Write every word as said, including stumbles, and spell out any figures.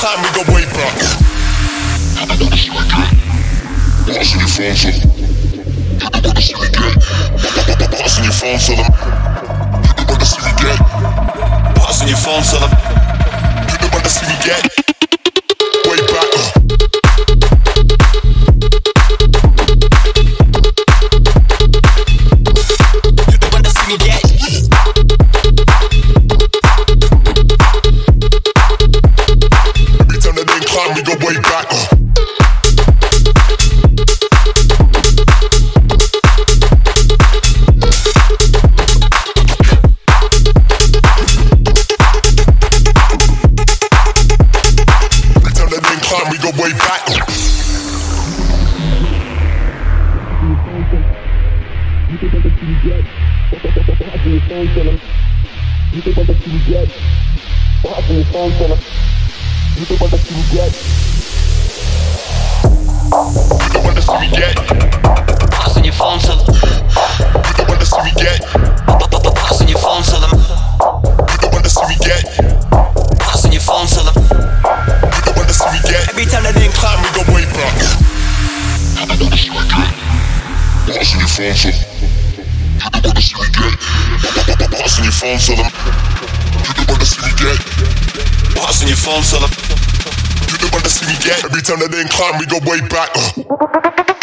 climb, we go way back. What's in your phone, so? What see we get? What's in your phone, so? What see we get? What's in your phone, so? What see we get? Way back. What see we get? Every time that they climb, we go way back. We go way back. What's in your phone, son? You don't wanna see me get. What's in your phone, son? You don't wanna see me get. What's in your phone, son? Every time that they climb, we go way back. What's in your phone, so? You don't wanna see me get. What's in your phone, so? You don't wanna see me get. What's in your phone, so? You don't wanna see me get. Every time that they climb, we go way back.